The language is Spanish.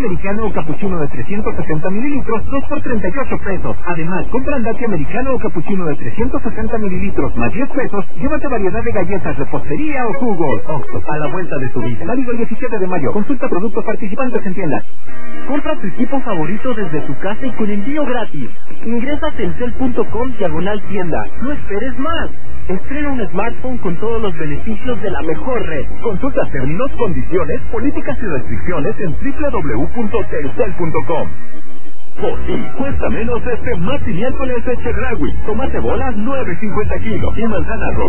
americano o capuchino de 360 mililitros, 2 por 38 pesos. Además, compra andati americano o capuchino de 360 mililitros más 10 pesos, llévate variedad de galletas, repostería o jugos. Oxxo, a la vuelta de tu vida. Válido el 17 de mayo. Consulta productos participantes en tiendas. Compra tu equipo favorito desde tu casa y con envío gratis. Ingresa a telcel.com/tienda. No esperes más. Estrena un smartphone con todos los beneficios de la mejor red. Consulta términos, condiciones, políticas y restricciones en www.telcel.com. Por ti, cuesta menos este martes y miércoles de Chedraui. Tomate bolas 9.50 kilos y manzana roja